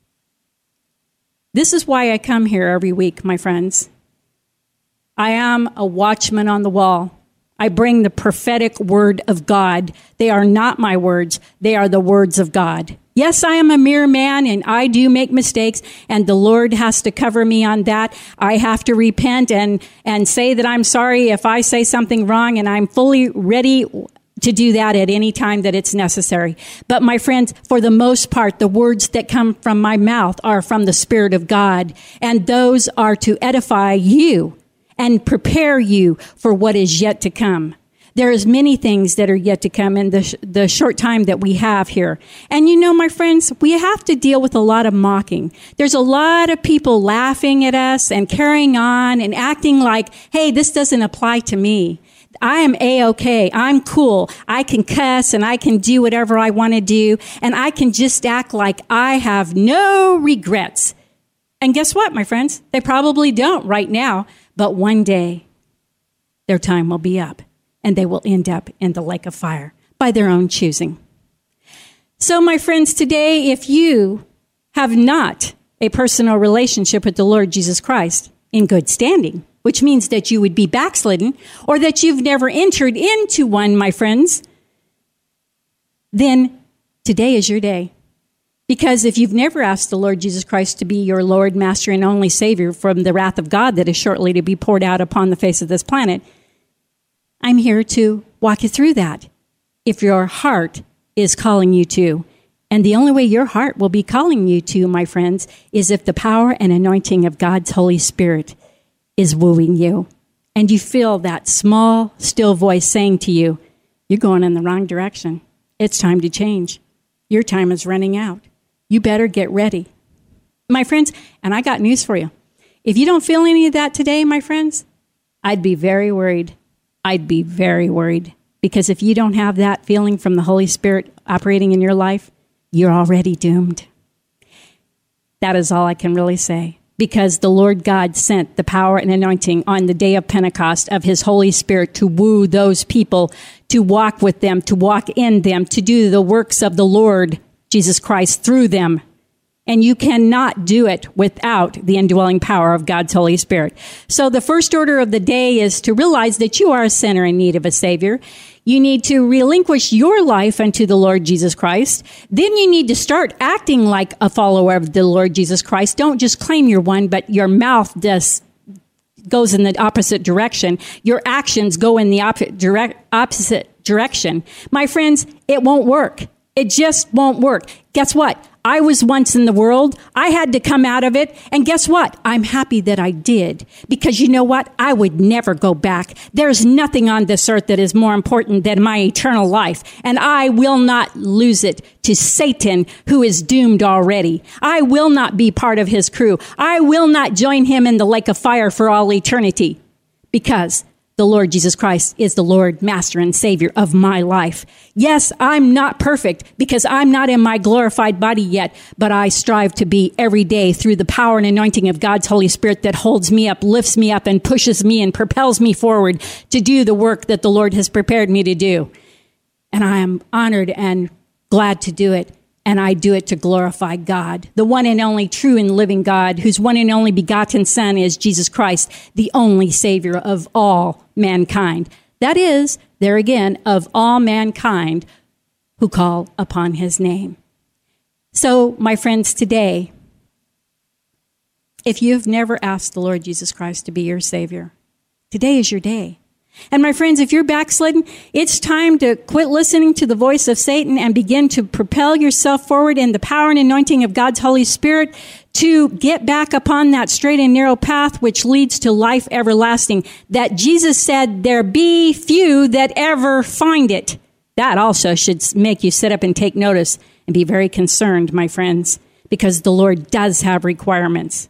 S4: This is why I come here every week, my friends. I am a watchman on the wall. I bring the prophetic word of God. They are not my words. They are the words of God. Yes, I am a mere man, and I do make mistakes, and the Lord has to cover me on that. I have to repent and say that I'm sorry if I say something wrong, and I'm fully ready to do that at any time that it's necessary. But my friends, for the most part, the words that come from my mouth are from the Spirit of God, and those are to edify you and prepare you for what is yet to come. There is many things that are yet to come in the short time that we have here. And you know, my friends, we have to deal with a lot of mocking. There's a lot of people laughing at us and carrying on and acting like, hey, this doesn't apply to me. I am A-okay. I'm cool. I can cuss and I can do whatever I want to do. And I can just act like I have no regrets. And guess what, my friends? They probably don't right now. But one day, their time will be up. And they will end up in the lake of fire by their own choosing. So, my friends, today, if you have not a personal relationship with the Lord Jesus Christ in good standing, which means that you would be backslidden, or that you've never entered into one, my friends, then today is your day. Because if you've never asked the Lord Jesus Christ to be your Lord, Master, and only Savior from the wrath of God that is shortly to be poured out upon the face of this planet, I'm here to walk you through that. If your heart is calling you to, and the only way your heart will be calling you to, my friends, is if the power and anointing of God's Holy Spirit is wooing you, and you feel that small, still voice saying to you, you're going in the wrong direction. It's time to change. Your time is running out. You better get ready. My friends, and I got news for you. If you don't feel any of that today, my friends, I'd be very worried. I'd be very worried. Because if you don't have that feeling from the Holy Spirit operating in your life, you're already doomed. That is all I can really say. Because the Lord God sent the power and anointing on the day of Pentecost of his Holy Spirit to woo those people, to walk with them, to walk in them, to do the works of the Lord Jesus Christ through them. And you cannot do it without the indwelling power of God's Holy Spirit. So the first order of the day is to realize that you are a sinner in need of a Savior. You need to relinquish your life unto the Lord Jesus Christ. Then you need to start acting like a follower of the Lord Jesus Christ. Don't just claim you're one, but your mouth goes in the opposite direction. Your actions go in the opposite direction. My friends, it won't work. It just won't work. Guess what? I was once in the world. I had to come out of it. And guess what? I'm happy that I did. Because you know what? I would never go back. There's nothing on this earth that is more important than my eternal life. And I will not lose it to Satan, who is doomed already. I will not be part of his crew. I will not join him in the lake of fire for all eternity. Because the Lord Jesus Christ is the Lord, Master, and Savior of my life. Yes, I'm not perfect because I'm not in my glorified body yet, but I strive to be every day through the power and anointing of God's Holy Spirit that holds me up, lifts me up, and pushes me and propels me forward to do the work that the Lord has prepared me to do. And I am honored and glad to do it. And I do it to glorify God, the one and only true and living God, whose one and only begotten Son is Jesus Christ, the only Savior of all mankind. That is, there again, of all mankind who call upon his name. So, my friends, today, if you've never asked the Lord Jesus Christ to be your Savior, today is your day. And my friends, if you're backslidden, it's time to quit listening to the voice of Satan and begin to propel yourself forward in the power and anointing of God's Holy Spirit to get back upon that straight and narrow path which leads to life everlasting. That Jesus said, there be few that ever find it. That also should make you sit up and take notice and be very concerned, my friends, because the Lord does have requirements.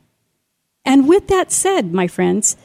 S4: And with that said, my friends,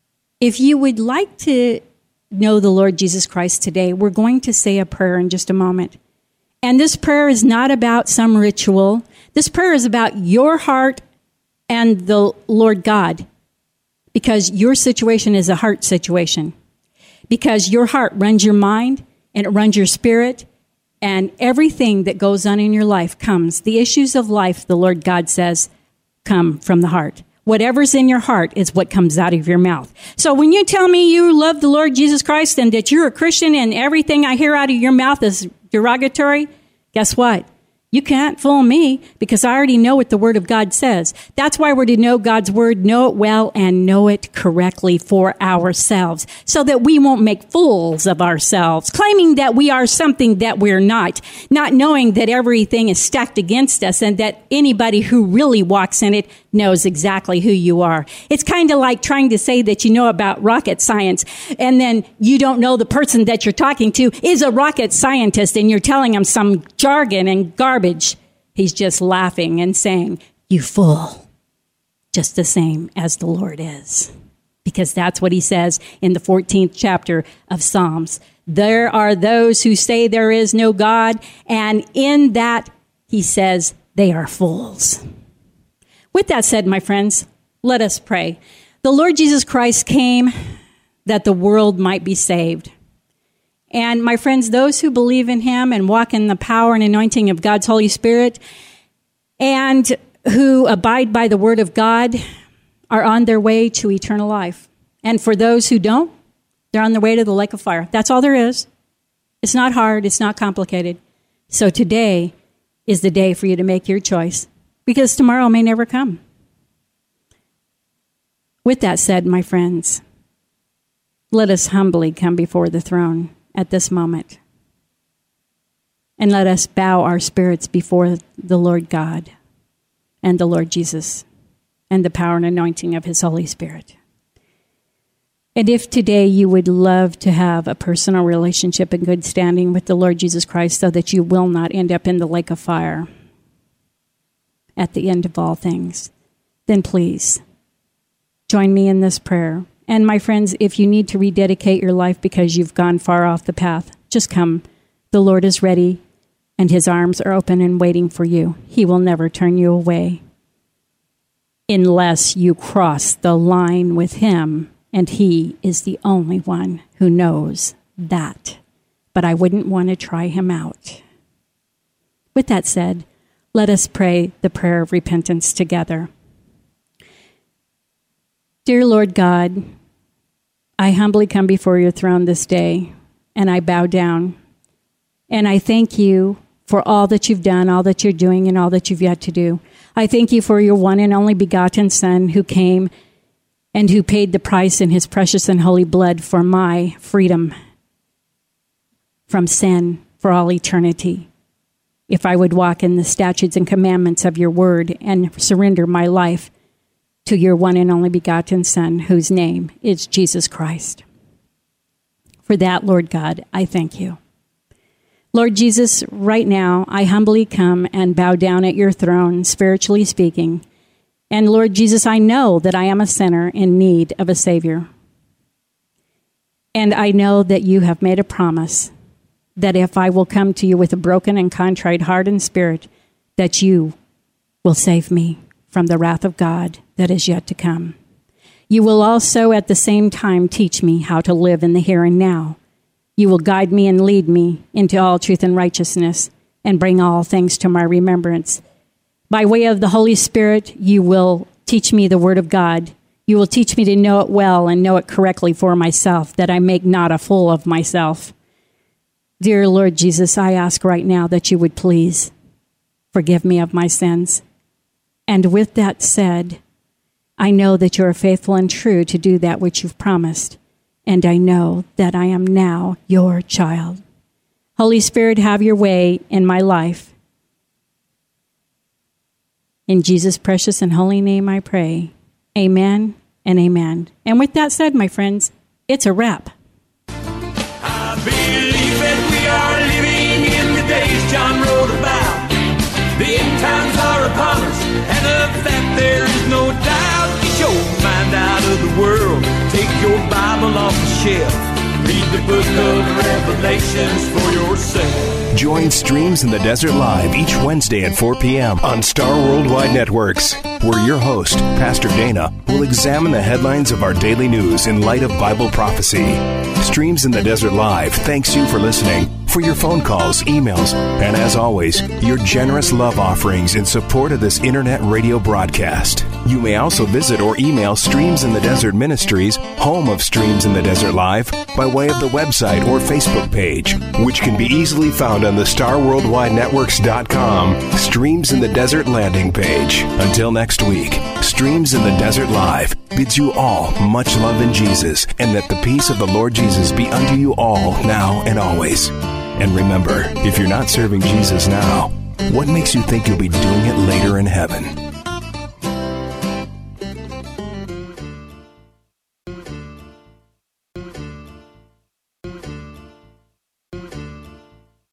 S4: if you would like to know the Lord Jesus Christ today, we're going to say a prayer in just a moment. And this prayer is not about some ritual. This prayer is about your heart and the Lord God, because your situation is a heart situation. Because your heart runs your mind and it runs your spirit, and everything that goes on in your life comes. The issues of life, the Lord God says, come from the heart. Whatever's in your heart is what comes out of your mouth. So when you tell me you love the Lord Jesus Christ and that you're a Christian and everything I hear out of your mouth is derogatory, guess what? You can't fool me because I already know what the Word of God says. That's why we're to know God's Word, know it well, and know it correctly for ourselves so that we won't make fools of ourselves, claiming that we are something that we're not knowing that everything is stacked against us and that anybody who really walks in it knows exactly who you are. It's kind of like trying to say that you know about rocket science and then you don't know the person that you're talking to is a rocket scientist and you're telling him some jargon and garbage. He's just laughing and saying, you fool, just the same as the Lord is. Because that's what he says in the 14th chapter of Psalms. There are those who say there is no God, and in that he says they are fools. With that said, my friends, let us pray. The Lord Jesus Christ came that the world might be saved. And my friends, those who believe in him and walk in the power and anointing of God's Holy Spirit and who abide by the word of God are on their way to eternal life. And for those who don't, they're on their way to the lake of fire. That's all there is. It's not hard. It's not complicated. So today is the day for you to make your choice, because tomorrow may never come. With that said, my friends, let us humbly come before the throne at this moment. And let us bow our spirits before the Lord God and the Lord Jesus and the power and anointing of his Holy Spirit. And if today you would love to have a personal relationship in good standing with the Lord Jesus Christ so that you will not end up in the lake of fire at the end of all things, then please join me in this prayer. And my friends, if you need to rededicate your life because you've gone far off the path, just come. The Lord is ready and his arms are open and waiting for you. He will never turn you away unless you cross the line with him, and he is the only one who knows that. But I wouldn't want to try him out. With that said, Let us pray the prayer of repentance together. Dear Lord God, I humbly come before your throne this day, and I bow down. And I thank you for all that you've done, all that you're doing, and all that you've yet to do. I thank you for your one and only begotten Son who came and who paid the price in his precious and holy blood for my freedom from sin for all eternity. If I would walk in the statutes and commandments of your word and surrender my life to your one and only begotten Son, whose name is Jesus Christ. For that, Lord God, I thank you. Lord Jesus, right now, I humbly come and bow down at your throne, spiritually speaking. And Lord Jesus, I know that I am a sinner in need of a Savior. And I know that you have made a promise that if I will come to you with a broken and contrite heart and spirit, that you will save me from the wrath of God that is yet to come. You will also at the same time teach me how to live in the here and now. You will guide me and lead me into all truth and righteousness and bring all things to my remembrance. By way of the Holy Spirit, you will teach me the Word of God. You will teach me to know it well and know it correctly for myself, that I make not a fool of myself. Dear Lord Jesus, I ask right now that you would please forgive me of my sins. And with that said, I know that you are faithful and true to do that which you've promised. And I know that I am now your child. Holy Spirit, have your way in my life. In Jesus' precious and holy name I pray. Amen and amen. And with that said, my friends, it's a wrap.
S1: I believe that we are living in the days John wrote about. The end times are upon us, and of that there is no doubt. Get your mind out of the world. Take your Bible off the shelf. Read the book of Revelations for yourself.
S3: Join Streams in the Desert Live each Wednesday at 4 p.m. on Star Worldwide Networks, where your host, Pastor Dana, will examine the headlines of our daily news in light of Bible prophecy. Streams in the Desert Live thanks you for listening, for your phone calls, emails, and as always, your generous love offerings in support of this internet radio broadcast. You may also visit or email Streams in the Desert Ministries, home of Streams in the Desert Live, by way of the website or Facebook page, which can be easily found on the StarWorldWideNetworks.com Streams in the Desert landing page. Until next week, Streams in the Desert Live bids you all much love in Jesus, and that the peace of the Lord Jesus be unto you all now and always. And remember, if you're not serving Jesus now, what makes you think you'll be doing it later in heaven?